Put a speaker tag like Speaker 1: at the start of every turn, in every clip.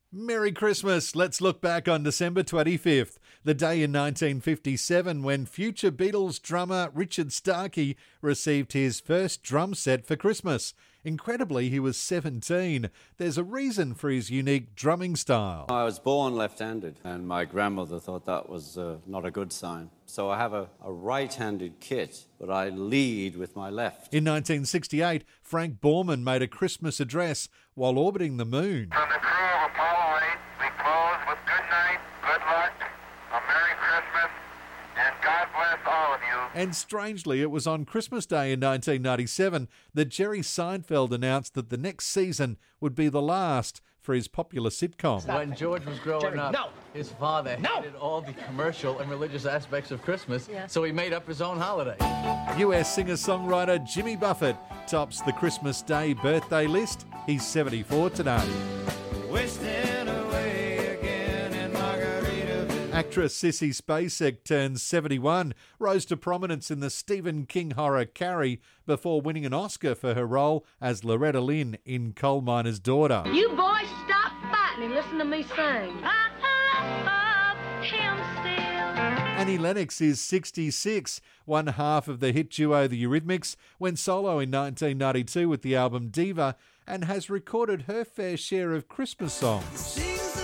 Speaker 1: Merry Christmas! Let's look back on December 25th, the day in 1957 when future Beatles drummer Richard Starkey received his first drum set for Christmas. Incredibly, he was 17. There's a reason for his unique drumming style.
Speaker 2: I was born left-handed, and my grandmother thought that was not a good sign. So I have a right-handed kit, but I lead with my left.
Speaker 1: In 1968, Frank Borman made a Christmas address while orbiting the moon.
Speaker 3: From the crew of Apollo 8, we close with good night, good luck, a Merry Christmas, and God bless all of you.
Speaker 1: And strangely, it was on Christmas Day in 1997 that Jerry Seinfeld announced that the next season would be the last for his popular sitcom.
Speaker 4: When George was growing up, his father hated all the commercial and religious aspects of Christmas, so he made up his own holiday.
Speaker 1: US singer-songwriter Jimmy Buffett tops the Christmas Day birthday list. He's 74 today. Actress Sissy Spacek turns 71, rose to prominence in the Stephen King horror Carrie before winning an Oscar for her role as Loretta Lynn in Coal Miner's Daughter.
Speaker 5: You boys stop fighting and listen to me sing. I love him still.
Speaker 1: Annie Lennox is 66, one half of the hit duo The Eurythmics, went solo in 1992 with the album Diva and has recorded her fair share of Christmas songs.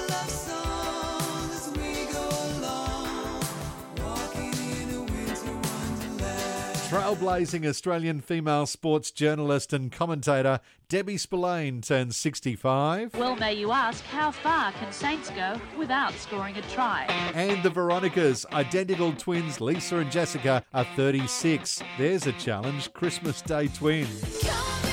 Speaker 1: Trailblazing Australian female sports journalist and commentator Debbie Spillane turns 65.
Speaker 6: Well, may you ask, how far can Saints go without scoring a try?
Speaker 1: And the Veronicas, identical twins Lisa and Jessica, are 36. There's a challenge, Christmas Day twins.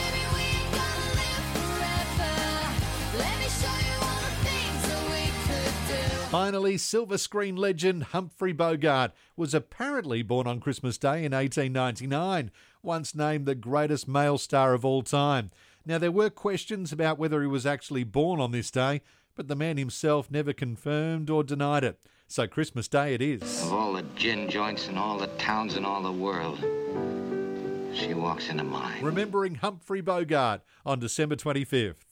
Speaker 1: Finally, silver screen legend Humphrey Bogart was apparently born on Christmas Day in 1899, once named the greatest male star of all time. Now, there were questions about whether he was actually born on this day, but the man himself never confirmed or denied it. So Christmas Day it is.
Speaker 7: Of all the gin joints in all the towns in all the world, she walks into mine.
Speaker 1: Remembering Humphrey Bogart on December 25th.